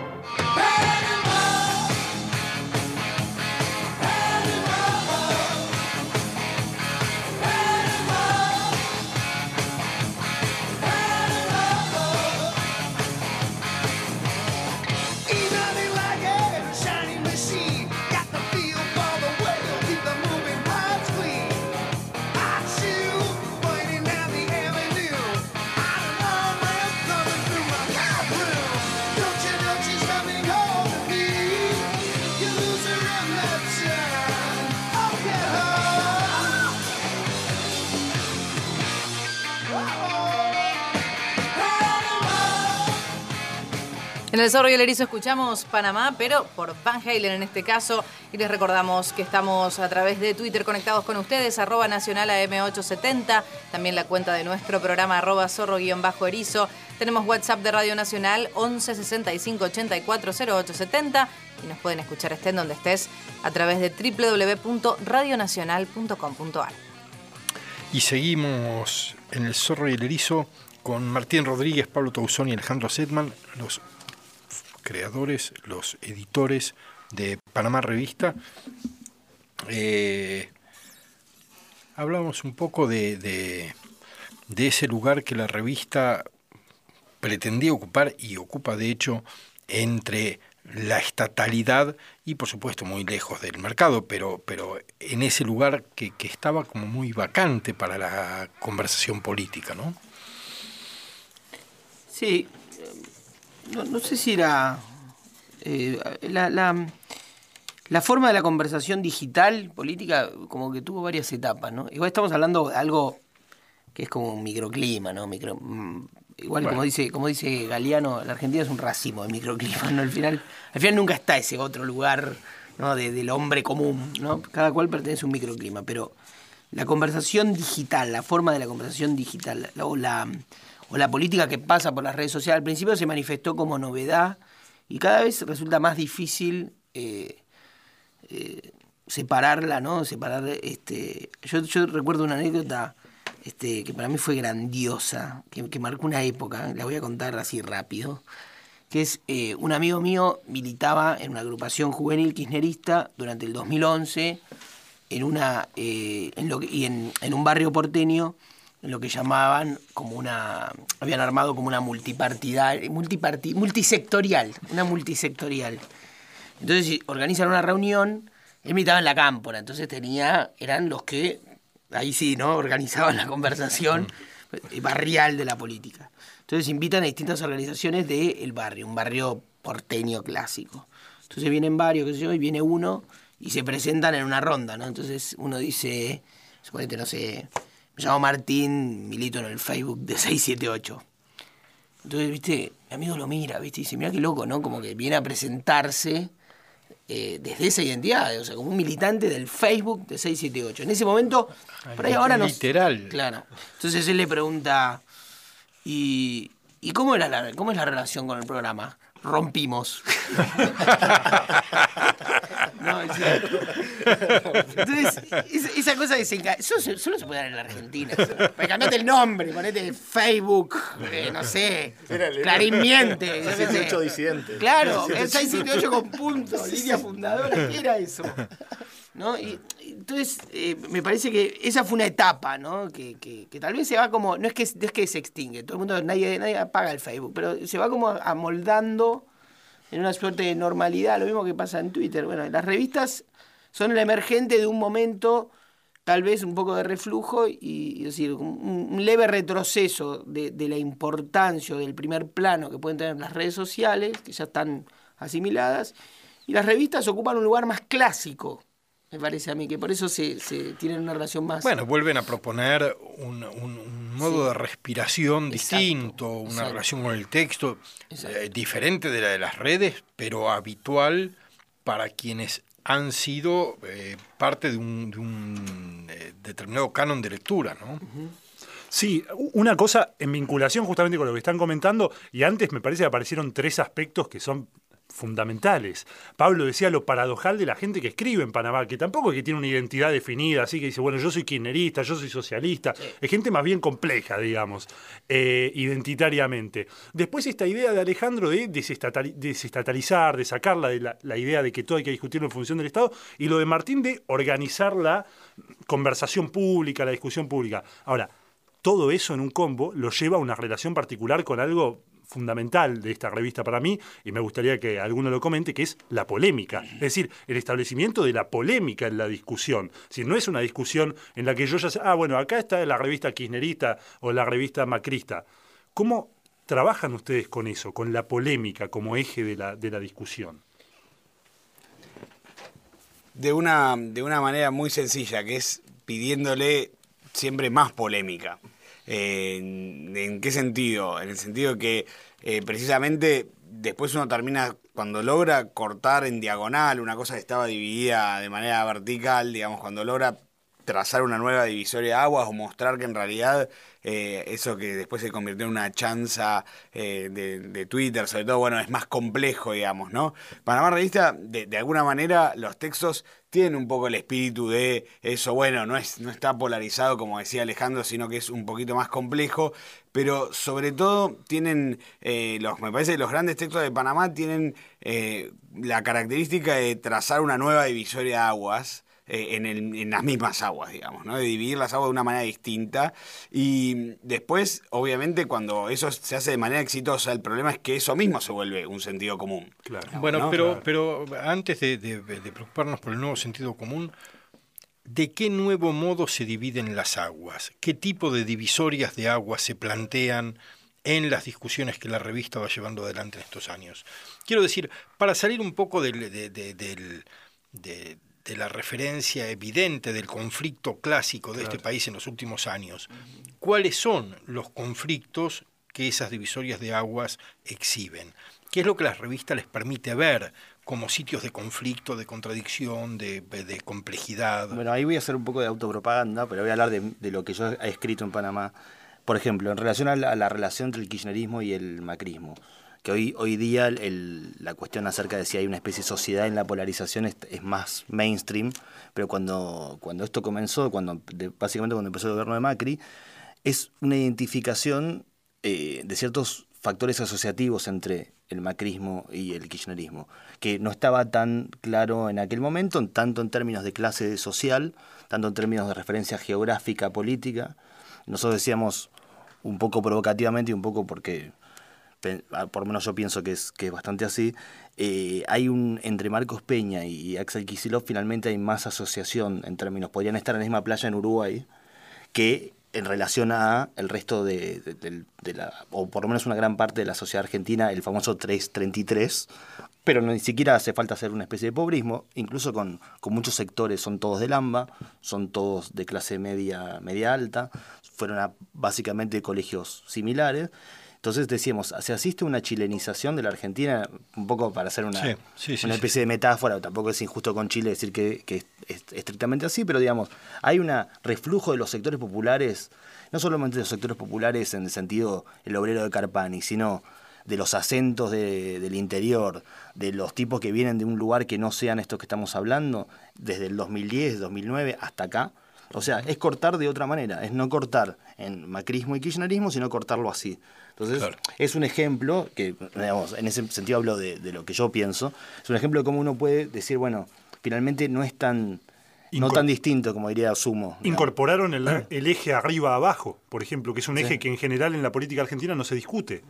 En El Zorro y el Erizo escuchamos Panamá, pero por Van Halen en este caso. Y les recordamos que estamos a través de Twitter conectados con ustedes, arroba nacional A M ochocientos setenta. También la cuenta de nuestro programa, arroba zorro-erizo. Tenemos WhatsApp de Radio Nacional, once sesenta y cinco ochenta y cuatro cero ocho setenta. Y nos pueden escuchar estén donde estés a través de doble u doble u doble u punto radio nacional punto com punto a r. Y seguimos en El Zorro y el Erizo con Martín Rodríguez, Pablo Tauzón y Alejandro Sedman, los creadores, los editores de Panamá Revista. Eh, hablamos un poco de, de, de ese lugar que la revista pretendía ocupar y ocupa de hecho entre la estatalidad y por supuesto muy lejos del mercado, pero, pero en ese lugar que, que estaba como muy vacante para la conversación política, ¿no? Sí. No, no sé si era eh, la, la, la forma de la conversación digital política como que tuvo varias etapas, ¿no? Igual estamos hablando de algo que es como un microclima, ¿no? Micro, igual bueno. como dice como dice Galeano, la Argentina es un racimo de microclima, ¿no? Al final al final nunca está ese otro lugar, ¿no? de, del hombre común, ¿no? Cada cual pertenece a un microclima, pero la conversación digital, la forma de la conversación digital, o la o la política que pasa por las redes sociales, al principio se manifestó como novedad y cada vez resulta más difícil eh, eh, separarla, ¿no? Separar, este, yo, yo recuerdo una anécdota este, que para mí fue grandiosa, que, que marcó una época, la voy a contar así rápido, que es eh, un amigo mío militaba en una agrupación juvenil kirchnerista durante el dos mil once en una eh, en lo que, y en, en un barrio porteño, en lo que llamaban como una, habían armado como una multipartidaria, multiparti, multisectorial, una multisectorial. Entonces, si organizan una reunión, él militaba en la Cámpora, entonces tenía, eran los que, ahí sí, ¿no? Organizaban la conversación barrial de la política. Entonces invitan a distintas organizaciones del barrio, un barrio porteño clásico. Entonces vienen varios, qué sé yo, y viene uno y se presentan en una ronda, ¿no? Entonces uno dice, suponete, no sé, me llamo Martín, milito en el Facebook de seis siete ocho. Entonces, viste, mi amigo lo mira, viste, y dice, mira qué loco, ¿no? Como que viene a presentarse eh, desde esa identidad, o sea, como un militante del Facebook de seis siete ocho. En ese momento, por ahí ahora no. Literal. Claro. Entonces él le pregunta, ¿y, y cómo, era la, cómo es la relación con el programa? Rompimos. No, es cierto. Entonces, esa, esa cosa desencadenada. Solo, se- solo se puede dar en la Argentina. Pues cambiate el nombre, ponete Facebook, eh, no sé, Clarín Miente. yo qué sé. seis siete ocho disidente. Claro, el seis siete ocho con punto, línea fundadora, ¿qué era eso? ¿No? Y, y entonces, eh, me parece que esa fue una etapa, ¿no? Que, que, que tal vez se va como, no es que no es que se extingue, todo el mundo, nadie, nadie apaga el Facebook, pero se va como amoldando en una suerte de normalidad, lo mismo que pasa en Twitter. Bueno, las revistas son el emergente de un momento, tal vez un poco de reflujo, y, y decir, un, un leve retroceso de, de la importancia o del primer plano que pueden tener las redes sociales, que ya están asimiladas, y las revistas ocupan un lugar más clásico. Me parece a mí que por eso se, se tienen una relación más... Bueno, vuelven a proponer un, un- un modo Sí. de respiración Exacto, distinto, una exacto. relación con el texto Exacto. eh, diferente de la de las redes, pero habitual para quienes han sido eh, parte de un, de un, eh, determinado canon de lectura, ¿no? Sí, una cosa en vinculación justamente con lo que están comentando, y antes me parece que aparecieron tres aspectos que son fundamentales. Pablo decía lo paradojal de la gente que escribe en Panamá, que tampoco es que tiene una identidad definida, así que dice, bueno, yo soy kirchnerista, yo soy socialista. Sí. Es gente más bien compleja, digamos, eh, identitariamente. Después esta idea de Alejandro de desestatal, desestatalizar, de sacarla de la, la idea de que todo hay que discutirlo en función del Estado, y lo de Martín de organizar la conversación pública, la discusión pública. Ahora, todo eso en un combo lo lleva a una relación particular con algo fundamental de esta revista para mí, y me gustaría que alguno lo comente, que es la polémica. Es decir, el establecimiento de la polémica en la discusión. Si no es una discusión en la que yo ya sé, ah, bueno, acá está la revista kirchnerista o la revista macrista. ¿Cómo trabajan ustedes con eso, con la polémica como eje de la, de la discusión? De una, de una manera muy sencilla, que es pidiéndole siempre más polémica. Eh, ¿en, ¿En qué sentido? En el sentido que eh, precisamente después uno termina, cuando logra cortar en diagonal una cosa que estaba dividida de manera vertical, digamos, cuando logra trazar una nueva divisoria de aguas o mostrar que en realidad eh, eso que después se convirtió en una chanza eh, de, de Twitter, sobre todo, bueno, es más complejo, digamos, ¿no? Panamá Revista, de, de alguna manera, los textos tienen un poco el espíritu de eso, bueno, no es no está polarizado, como decía Alejandro, sino que es un poquito más complejo, pero sobre todo tienen, eh, los me parece que los grandes textos de Panamá tienen eh, la característica de trazar una nueva divisoria de aguas, Eh, en, el, en las mismas aguas, digamos, ¿no? De dividir las aguas de una manera distinta. Y después, obviamente, cuando eso se hace de manera exitosa, el problema es que eso mismo se vuelve un sentido común. Claro. Digamos, Bueno, ¿no? pero, Claro. pero antes de, de- de preocuparnos por el nuevo sentido común, ¿de qué nuevo modo se dividen las aguas? ¿Qué tipo de divisorias de aguas se plantean en las discusiones que la revista va llevando adelante en estos años? Quiero decir, para salir un poco del, de, de- del- de- de la referencia evidente del conflicto clásico de Claro. este país en los últimos años, ¿cuáles son los conflictos que esas divisorias de aguas exhiben? ¿Qué es lo que la revista les permite ver como sitios de conflicto, de contradicción, de, de complejidad? Bueno, ahí voy a hacer un poco de autopropaganda, pero voy a hablar de, de lo que yo he escrito en Panamá. Por ejemplo, en relación a la, a la relación entre el kirchnerismo y el macrismo, que hoy, hoy día el, la cuestión acerca de si hay una especie de sociedad en la polarización es, es más mainstream, pero cuando, cuando esto comenzó, cuando de, básicamente cuando empezó el gobierno de Macri, es una identificación eh, de ciertos factores asociativos entre el macrismo y el kirchnerismo, que no estaba tan claro en aquel momento, tanto en términos de clase social, tanto en términos de referencia geográfica, política. Nosotros decíamos un poco provocativamente y un poco porque por lo menos yo pienso que es, que es bastante así, eh, hay un, entre Marcos Peña y Axel Kicillof finalmente hay más asociación en términos, podrían estar en la misma playa en Uruguay, que en relación a el resto de, de, de, de la, o por lo menos una gran parte de la sociedad argentina, el famoso tres treinta y tres, pero no, ni siquiera hace falta hacer una especie de pobrismo, incluso con, con muchos sectores, son todos del AMBA, son todos de clase media, media alta, fueron a básicamente colegios similares. Entonces decíamos, se asiste a una chilenización de la Argentina, un poco para hacer una, sí, sí, sí, una especie sí. de metáfora, tampoco es injusto con Chile decir que, que es, es estrictamente así, pero digamos, hay un reflujo de los sectores populares, no solamente de los sectores populares en el sentido el obrero de Carpani, sino de los acentos de, del interior, de los tipos que vienen de un lugar que no sean estos que estamos hablando, desde el dos mil diez, dos mil nueve hasta acá. O sea, es cortar de otra manera, es no cortar en macrismo y kirchnerismo, sino cortarlo así. Entonces, claro. Es un ejemplo, que digamos, en ese sentido hablo de, de lo que yo pienso, es un ejemplo de cómo uno puede decir, bueno, finalmente no es tan, Incor- no tan distinto como diría Sumo. ¿No? Incorporaron el, el eje arriba-abajo, por ejemplo, que es un eje sí. que en general en la política argentina no se discute.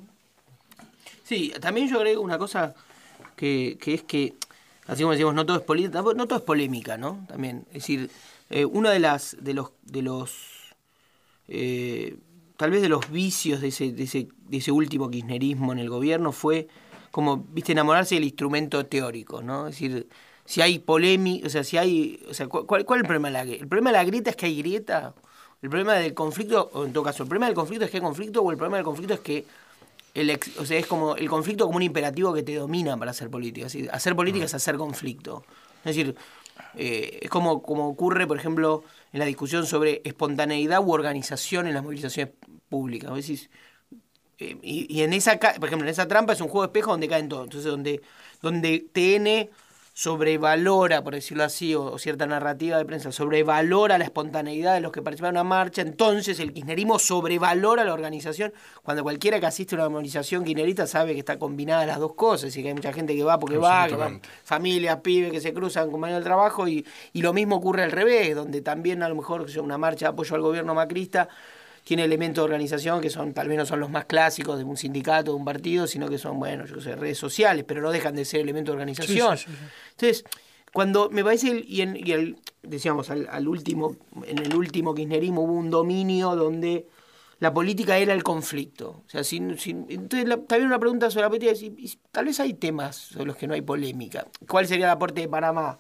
Sí, también yo agrego una cosa que, que es que, así como decimos, no todo es política, no todo es polémica, ¿no? También, es decir, eh, uno de las de los de los eh, tal vez de los vicios de ese, de ese de ese último kirchnerismo en el gobierno fue como, viste, enamorarse del instrumento teórico, ¿no? Es decir, si hay polémica, o sea, si hay, o sea, ¿cuál, cuál es el problema de la grieta? El problema de la grieta es que hay grieta. El problema del conflicto, o en todo caso, el problema del conflicto es que hay conflicto, o el problema del conflicto es que El ex, o sea, es como el conflicto como un imperativo que te domina para hacer política. Es decir, hacer política es hacer conflicto. Es decir, eh, es como, como ocurre, por ejemplo, en la discusión sobre espontaneidad u organización en las movilizaciones públicas. Es decir, eh, y, y en esa, por ejemplo, en esa trampa es un juego de espejo donde caen todos. Entonces, donde, donde T N sobrevalora, por decirlo así, o, o cierta narrativa de prensa, sobrevalora la espontaneidad de los que participan en una marcha, entonces el kirchnerismo sobrevalora la organización, cuando cualquiera que asiste a una movilización kirchnerista sabe que está combinada las dos cosas, y que hay mucha gente que va porque va, que van familias, pibes que se cruzan compañeros del trabajo, y, y lo mismo ocurre al revés, donde también a lo mejor una marcha de apoyo al gobierno macrista tiene elementos de organización que son, tal vez no son los más clásicos de un sindicato, de un partido, sino que son, bueno, yo sé, redes sociales, pero no dejan de ser elementos de organización. Sí, sí, sí, sí. Entonces, cuando me parece, el, y, en, y el, decíamos, al, al último, en el último kirchnerismo hubo un dominio donde la política era el conflicto. O sea, sin, sin, entonces la, también una pregunta sobre la política es, y, y, tal vez hay temas sobre los que no hay polémica. ¿Cuál sería el aporte de Panamá?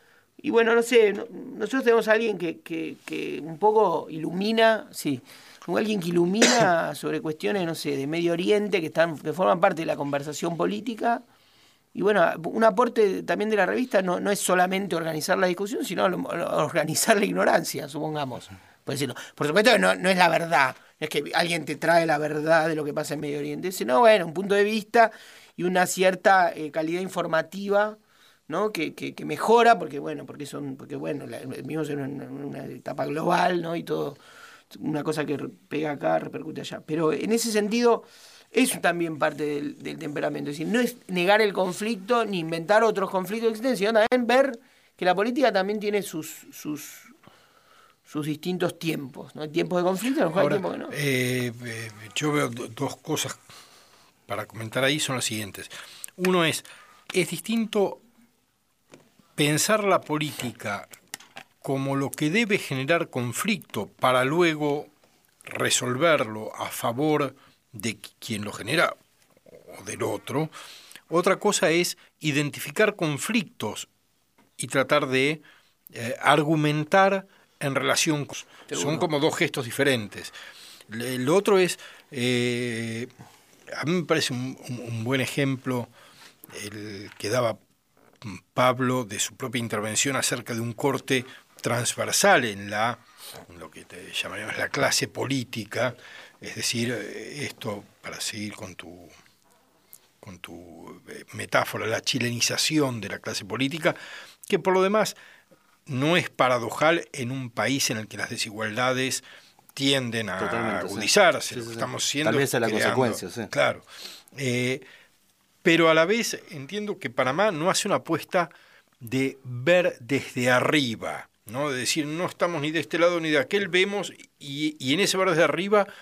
Y bueno, no sé, no, nosotros tenemos a alguien que, que, que un poco ilumina, sí, como alguien que ilumina sobre cuestiones, no sé, de Medio Oriente, que están que forman parte de la conversación política. Y bueno, un aporte también de la revista no, no es solamente organizar la discusión, sino lo, lo, organizar la ignorancia, supongamos. Por decirlo. Por supuesto que no, no es la verdad, no es que alguien te trae la verdad de lo que pasa en Medio Oriente, sino, bueno, un punto de vista y una cierta eh, calidad informativa, ¿no? Que, que, que mejora, porque bueno, porque son, porque bueno, la, vivimos en una, una etapa global, ¿no? Y todo, una cosa que pega acá, repercute allá. Pero en ese sentido, eso también parte del, del temperamento. Es decir, no es negar el conflicto, ni inventar otros conflictos que existen, sino también ver que la política también tiene sus, sus, sus distintos tiempos, ¿no? Hay tiempos de conflicto, a lo mejor hay tiempos que no. Eh, eh, yo veo do, dos cosas para comentar ahí, son las siguientes. Uno es, es distinto pensar la política como lo que debe generar conflicto para luego resolverlo a favor de quien lo genera o del otro. Otra cosa es identificar conflictos y tratar de eh, argumentar en relación con... Son como dos gestos diferentes. El otro es, eh, a mí me parece un, un, un buen ejemplo el que daba Pablo de su propia intervención acerca de un corte transversal en la en lo que te llamaríamos la clase política, es decir, esto, para seguir con tu con tu metáfora, la chilenización de la clase política, que por lo demás no es paradojal en un país en el que las desigualdades tienden a Totalmente, agudizarse, sí. lo que estamos siendo tal vez es la creando, consecuencia, sí. Claro. Eh, pero a la vez entiendo que Panamá no hace una apuesta de ver desde arriba, ¿no? De decir, no estamos ni de este lado ni de aquel, vemos, y, y en ese ver desde arriba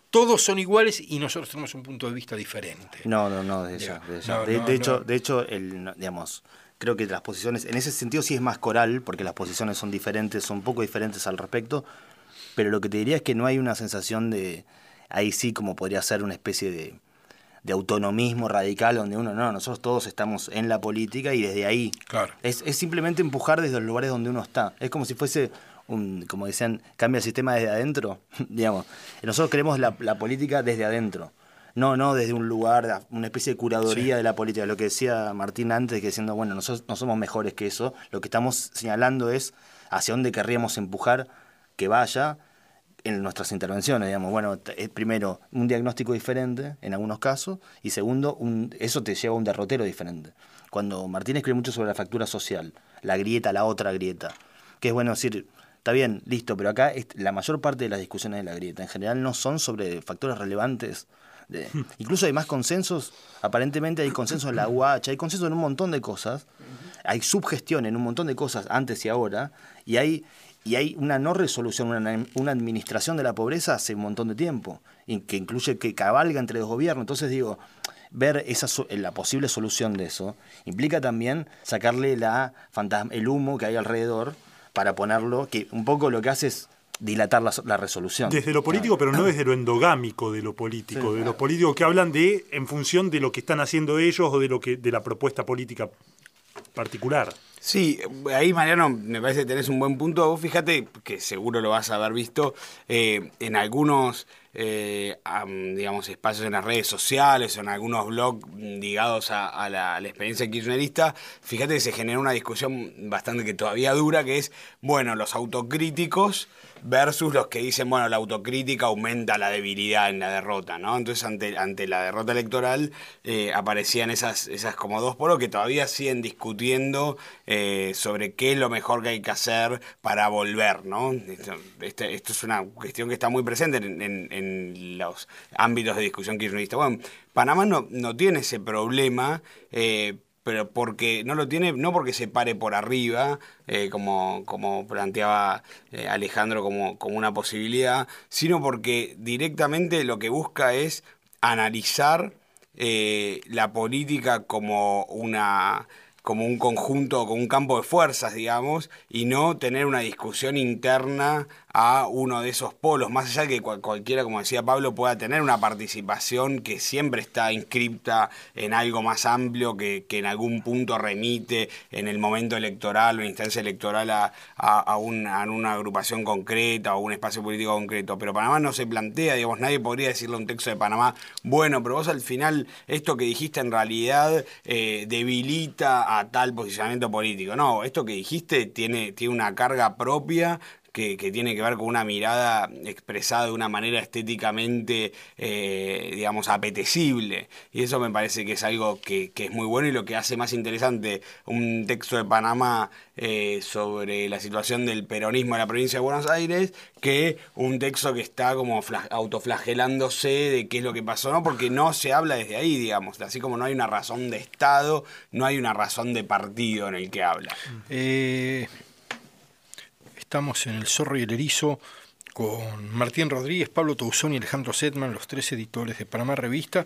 todos son iguales y nosotros tenemos un punto de vista diferente. No, no, no, de eso. De, eso. No, de, no, de hecho, no. de hecho el, digamos, creo que las posiciones, en ese sentido sí es más coral, porque las posiciones son diferentes, son un poco diferentes al respecto, pero lo que te diría es que no hay una sensación de, ahí sí como podría ser una especie de, de autonomismo radical, donde uno, no, nosotros todos estamos en la política y desde ahí. Claro. Es, es simplemente empujar desde los lugares donde uno está. Es como si fuese... Un, como decían, cambia el sistema desde adentro, digamos. Nosotros queremos la, la política desde adentro, no no desde un lugar, una especie de curaduría sí. de la política. Lo que decía Martín antes, que diciendo, bueno, nosotros no somos mejores que eso, lo que estamos señalando es hacia dónde querríamos empujar que vaya en nuestras intervenciones, digamos. Bueno, es primero un diagnóstico diferente en algunos casos, y segundo, un, eso te lleva a un derrotero diferente. Cuando Martín escribe mucho sobre la fractura social, la grieta, la otra grieta, que es bueno decir... Está bien, listo, pero acá la mayor parte de las discusiones de la grieta en general no son sobre factores relevantes. De, incluso hay más consensos, aparentemente hay consensos en la U H, hay consensos en un montón de cosas, hay subgestión en un montón de cosas antes y ahora, y hay, y hay una no resolución, una, una administración de la pobreza hace un montón de tiempo, y que incluye que cabalga entre los gobiernos. Entonces digo, ver esa la posible solución de eso implica también sacarle la fantasma, el humo que hay alrededor, para ponerlo, que un poco lo que hace es dilatar la, la resolución. Desde lo político, pero no desde lo endogámico de lo político, sí, de los políticos que hablan de en función de lo que están haciendo ellos o de lo que de la propuesta política particular. Sí, ahí Mariano, me parece que tenés un buen punto. Vos fíjate, que seguro lo vas a haber visto, eh, en algunos eh, um, digamos, espacios en las redes sociales o en algunos blogs ligados a, a, la, a la experiencia kirchnerista, fíjate que se genera una discusión bastante que todavía dura, que es, bueno, los autocríticos versus los que dicen, bueno, la autocrítica aumenta la debilidad en la derrota, ¿no? Entonces, ante, ante la derrota electoral eh, aparecían esas, esas como dos polos que todavía siguen discutiendo eh, sobre qué es lo mejor que hay que hacer para volver, ¿no? Esto, este, esto es una cuestión que está muy presente en, en, en los ámbitos de discusión kirchnerista. Bueno, Panamá no, no tiene ese problema, eh, pero porque no lo tiene, no porque se pare por arriba, eh, como, como planteaba eh, Alejandro como, como una posibilidad, sino porque directamente lo que busca es analizar eh, la política como una como un conjunto, como un campo de fuerzas, digamos, y no tener una discusión interna a uno de esos polos, más allá de que cual, cualquiera, como decía Pablo, pueda tener una participación que siempre está inscripta en algo más amplio, que, que en algún punto remite en el momento electoral o en instancia electoral a, a, a, un, a una agrupación concreta o un espacio político concreto. Pero Panamá no se plantea, digamos, nadie podría decirle a un texto de Panamá, bueno, pero vos al final esto que dijiste en realidad eh, debilita a tal posicionamiento político. No, esto que dijiste tiene, tiene una carga propia que, que tiene que ver con una mirada expresada de una manera estéticamente, eh, digamos, apetecible. Y eso me parece que es algo que, que es muy bueno y lo que hace más interesante un texto de Panamá eh, sobre la situación del peronismo en la provincia de Buenos Aires que un texto que está como autoflagelándose de qué es lo que pasó, ¿no? Porque no se habla desde ahí, digamos. Así como no hay una razón de Estado, no hay una razón de partido en el que habla. Eh... Estamos en El Zorro y el Erizo con Martín Rodríguez, Pablo Tousón y Alejandro Sedman, los tres editores de Panamá Revista.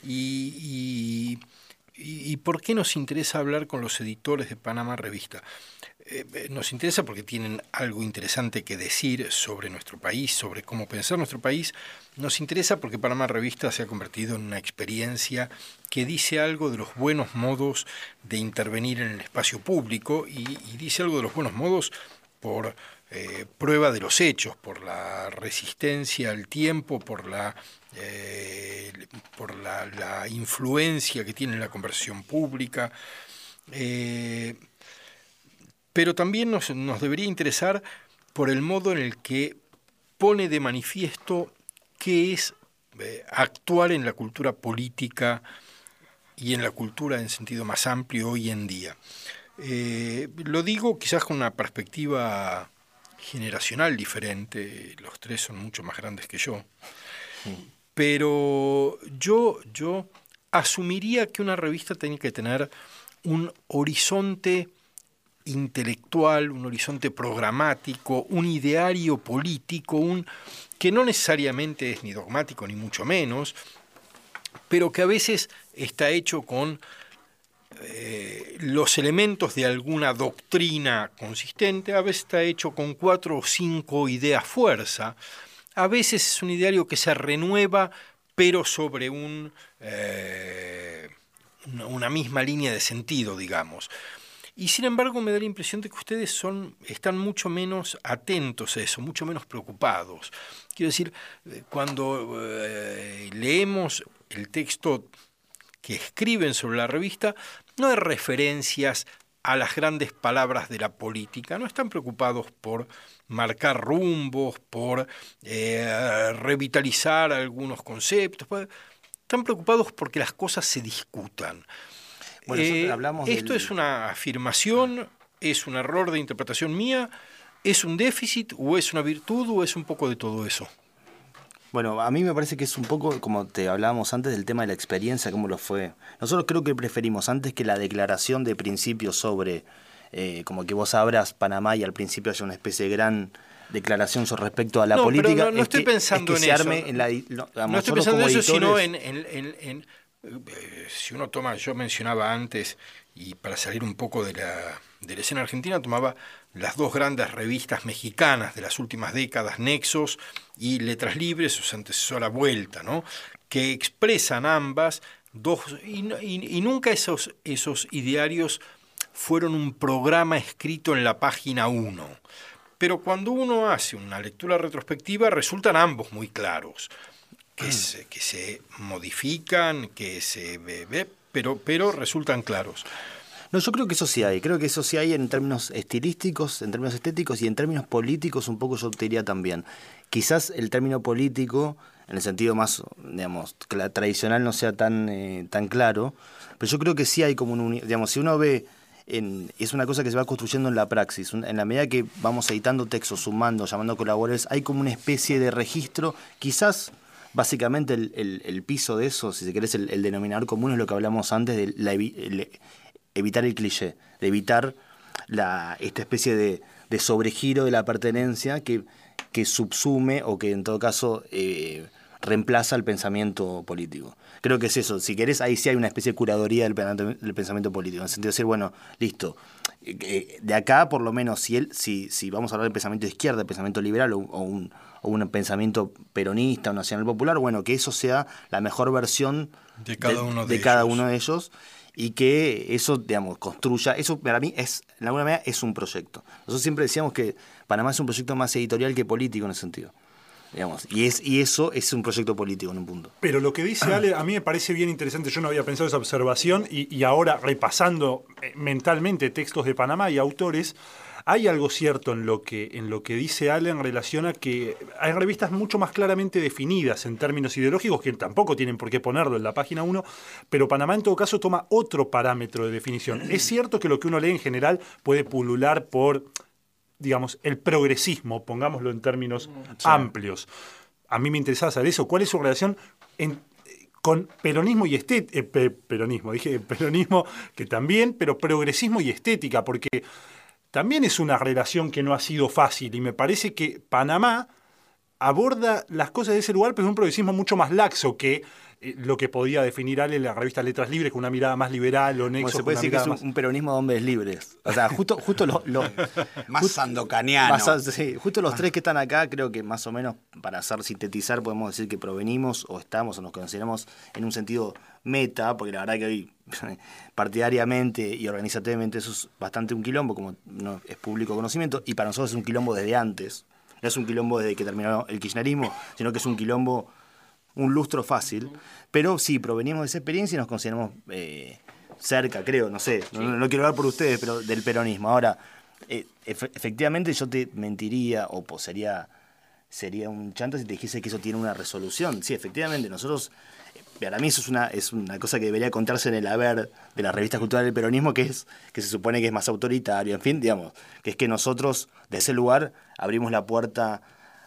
Y, y, y ¿por qué nos interesa hablar con los editores de Panamá Revista? Eh, nos interesa porque tienen algo interesante que decir sobre nuestro país, sobre cómo pensar nuestro país. Nos interesa porque Panamá Revista se ha convertido en una experiencia que dice algo de los buenos modos de intervenir en el espacio público y, y dice algo de los buenos modos por eh, prueba de los hechos, por la resistencia al tiempo, por la eh, por la, la influencia que tiene en la conversación pública, eh, pero también nos, nos debería interesar por el modo en el que pone de manifiesto qué es eh, actuar en la cultura política y en la cultura en sentido más amplio hoy en día. Eh, lo digo quizás con una perspectiva generacional diferente, los tres son mucho más grandes que yo, pero yo, yo asumiría que una revista tiene que tener un horizonte intelectual, un horizonte programático, un ideario político, un que no necesariamente es ni dogmático ni mucho menos, pero que a veces está hecho con eh, los elementos de alguna doctrina consistente, a veces está hecho con cuatro o cinco ideas fuerza, a veces es un ideario que se renueva, pero sobre un, eh, una, una misma línea de sentido, digamos. Y sin embargo me da la impresión de que ustedes son, están mucho menos atentos a eso, mucho menos preocupados. Quiero decir, cuando eh, leemos el texto que escriben sobre la revista, no hay referencias a las grandes palabras de la política, no están preocupados por marcar rumbos, por eh, revitalizar algunos conceptos, están preocupados porque las cosas se discutan. Bueno, eh, hablamos ¿Esto del... es una afirmación, es un error de interpretación mía, es un déficit o es una virtud o es un poco de todo eso? Bueno, a mí me parece que es un poco, como te hablábamos antes, del tema de la experiencia, cómo lo fue. Nosotros creo que preferimos antes que la declaración de principios sobre, eh, como que vos abras Panamá y al principio haya una especie de gran declaración sobre respecto a la no, política. Pero no, no estoy que, pensando es que en se eso. Arme en la, no, digamos, no estoy pensando en eso, editores, sino en... en, en, en eh, si uno toma, yo mencionaba antes, y para salir un poco de la, de la escena argentina, tomaba las dos grandes revistas mexicanas de las últimas décadas, Nexos y Letras Libres, su antecesora Vuelta, ¿no? Que expresan ambas dos, y, y, y nunca esos, esos idearios fueron un programa escrito en la página uno. Pero cuando uno hace una lectura retrospectiva, resultan ambos muy claros, que se, que se modifican, que se ve, pero, pero resultan claros. No, yo creo que eso sí hay, creo que eso sí hay en términos estilísticos, en términos estéticos y en términos políticos un poco yo te diría también. Quizás el término político, en el sentido más, digamos, que la tradicional no sea tan, eh, tan claro, pero yo creo que sí hay como un, digamos, si uno ve, en, es una cosa que se va construyendo en la praxis, en la medida que vamos editando textos, sumando, llamando colaboradores, hay como una especie de registro, quizás... Básicamente el, el, el piso de eso, si se querés, el, el denominador común es lo que hablamos antes de la, el, evitar el cliché, de evitar la, esta especie de, de sobregiro de la pertenencia que, que subsume o que en todo caso eh, reemplaza el pensamiento político. Creo que es eso, si querés, ahí sí hay una especie de curaduría del, del pensamiento político, en el sentido de decir, bueno, listo, eh, de acá por lo menos, si, él, si, si vamos a hablar del pensamiento de izquierda, del pensamiento liberal o, o un... o un pensamiento peronista o nacional popular, bueno, que eso sea la mejor versión de cada uno de, de, de cada uno de ellos y que eso, digamos, construya, eso para mí es, en alguna manera, es un proyecto. Nosotros siempre decíamos que Panamá es un proyecto más editorial que político en ese sentido. Digamos, y, es, y eso es un proyecto político en un punto. Pero lo que dice Ale a mí me parece bien interesante, yo no había pensado esa observación y, y ahora repasando mentalmente textos de Panamá y autores, hay algo cierto en lo que en lo que dice Ale en relación a que hay revistas mucho más claramente definidas en términos ideológicos que tampoco tienen por qué ponerlo en la página uno, pero Panamá en todo caso toma otro parámetro de definición. Es cierto que lo que uno lee en general puede pulular por, digamos, el progresismo, pongámoslo en términos sí. amplios. A mí me interesaba saber eso. ¿Cuál es su relación en, con peronismo y estética? Eh, pe, peronismo, dije peronismo que también, pero progresismo y estética, porque también es una relación que no ha sido fácil y me parece que Panamá aborda las cosas de ese lugar, pero es un progresismo mucho más laxo que eh, lo que podía definir Ale en la revista Letras Libres, con una mirada más liberal o Nexo. Bueno, se puede decir que es un, más... un peronismo de hombres libres. O sea, justo, justo los... Lo, más just, sandocaniano. Más, sí, justo los tres que están acá, creo que más o menos, para hacer sintetizar, podemos decir que provenimos o estamos o nos consideramos en un sentido meta, porque la verdad que hoy partidariamente y organizativamente eso es bastante un quilombo, como no es público conocimiento, y para nosotros es un quilombo desde antes. No es un quilombo desde que terminó el kirchnerismo, sino que es un quilombo, un lustro fácil. Pero sí, provenimos de esa experiencia y nos consideramos eh, cerca, creo, no sé, no, no quiero hablar por ustedes, pero del peronismo. Ahora, eh, ef- efectivamente yo te mentiría o pues, sería, sería un chanta si te dijese que eso tiene una resolución. Sí, efectivamente, nosotros... Para mí eso es una, es una cosa que debería contarse en el haber de la revista cultural del peronismo, que es que se supone que es más autoritario, en fin, digamos, que es que nosotros de ese lugar abrimos la puerta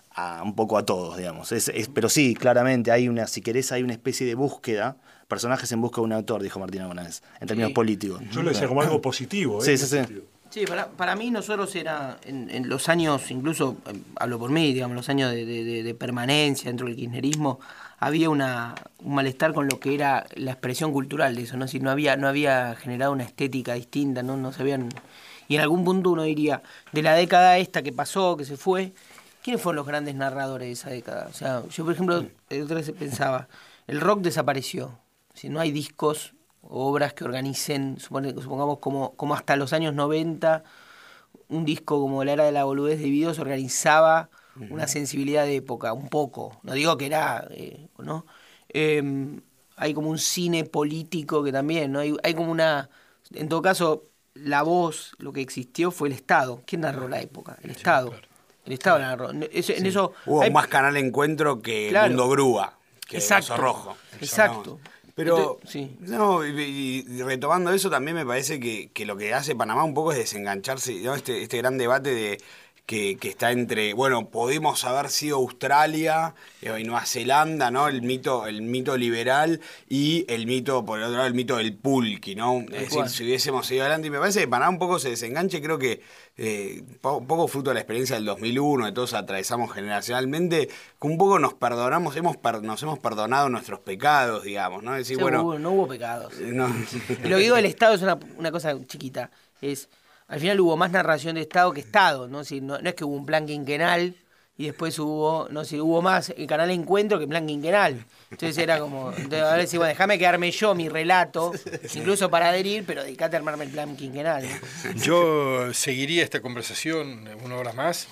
a un poco a todos, digamos. Es, es, pero sí, claramente, hay una, si querés, hay una especie de búsqueda, personajes en busca de un autor, dijo Martín alguna vez, en términos sí. políticos. Yo lo decía como algo positivo. Sí, ¿eh? sí, sí. Sí, para, para mí nosotros era en, en los años, incluso eh, hablo por mí, digamos, los años de, de, de permanencia dentro del kirchnerismo, había una, un malestar con lo que era la expresión cultural de eso, ¿no? Si no había, no había generado una estética distinta, no, no se habían. Y en algún punto uno diría, de la década esta que pasó, que se fue, ¿quiénes fueron los grandes narradores de esa década? O sea, yo por ejemplo, otra vez pensaba, el rock desapareció. Si no hay discos obras que organicen, supongamos como, como hasta los años noventa, un disco como La Era de la Boludez de Videos organizaba una sensibilidad de época, un poco, no digo que era, eh, ¿no? Eh, hay como un cine político que también, ¿no? Hay, hay como una, en todo caso, la voz, lo que existió fue el Estado. ¿Quién narró la época? El Estado. Sí, claro. El Estado la narró. Eso, sí. En eso hubo hay... más canal de encuentro que claro. Mundo Grúa, que Exacto. Oso Rojo. Exacto. Pero, Entonces, sí. no, y, y retomando eso, también me parece que, que lo que hace Panamá un poco es desengancharse, ¿no? Este, este gran debate de que, que está entre, bueno, podemos haber sido Australia eh, y Nueva Zelanda, ¿no? El mito, el mito liberal y el mito, por el otro lado, el mito del pulqui, ¿no? Es decir, bueno. si hubiésemos seguido adelante, y me parece que Panamá un poco se desenganche, creo que eh, un poco fruto de la experiencia del dos mil uno, de todos atravesamos generacionalmente, que un poco nos perdonamos, hemos per, nos hemos perdonado nuestros pecados, digamos, ¿no? Es decir, sí, bueno, hubo, no hubo pecados. No. Y lo que digo del Estado es una, una cosa chiquita, es... Al final hubo más narración de Estado que Estado, ¿no? Si, no, no es que hubo un plan quinquenal y después hubo, no sé, hubo más el canal Encuentro que plan quinquenal. Entonces era como, entonces, a ver si, bueno, déjame quedarme yo mi relato, incluso para adherir, pero dedicate a armarme el plan quinquenal, ¿no? Yo seguiría esta conversación una hora más.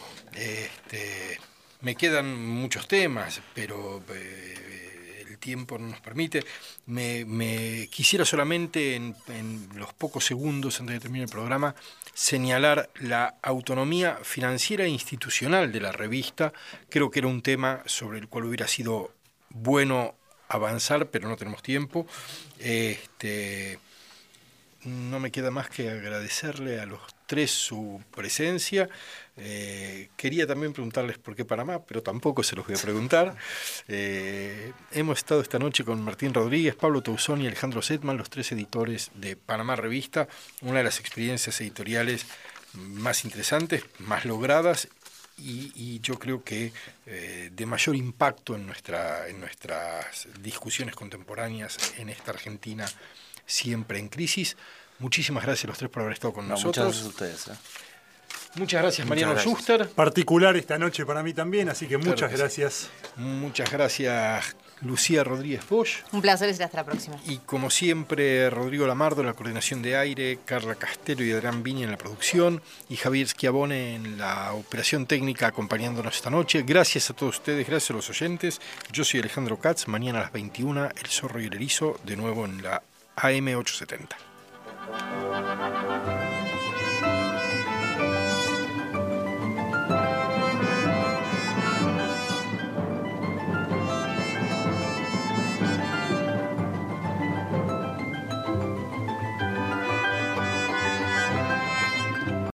Este, me quedan muchos temas, pero eh, el tiempo no nos permite. Me, me quisiera solamente en, en los pocos segundos antes de terminar el programa señalar la autonomía financiera e institucional de la revista. Creo que era un tema sobre el cual hubiera sido bueno avanzar, pero no tenemos tiempo. Este, no me queda más que agradecerle a los tres su presencia. Eh, quería también preguntarles por qué Panamá, pero tampoco se los voy a preguntar. Eh, hemos estado esta noche con Martín Rodríguez, Pablo Tousón y Alejandro Setman, los tres editores de Panamá Revista, una de las experiencias editoriales más interesantes, más logradas y, y yo creo que eh, de mayor impacto en, nuestra, en nuestras discusiones contemporáneas en esta Argentina siempre en crisis. Muchísimas gracias a los tres por haber estado con no, nosotros. Muchas gracias a ustedes. ¿eh? Muchas gracias, Mariano muchas gracias. Schuster. Particular esta noche para mí también, así que muchas claro que gracias. Sí. Muchas gracias, Lucía Rodríguez Bosch. Un placer y será hasta la próxima. Y como siempre, Rodrigo Lamardo en la coordinación de aire, Carla Castelo y Adrián Viña en la producción y Javier Schiavone en la operación técnica acompañándonos esta noche. Gracias a todos ustedes, gracias a los oyentes. Yo soy Alejandro Katz. Mañana a las veintiuna, El Zorro y el Erizo, de nuevo en la A M ochocientos setenta.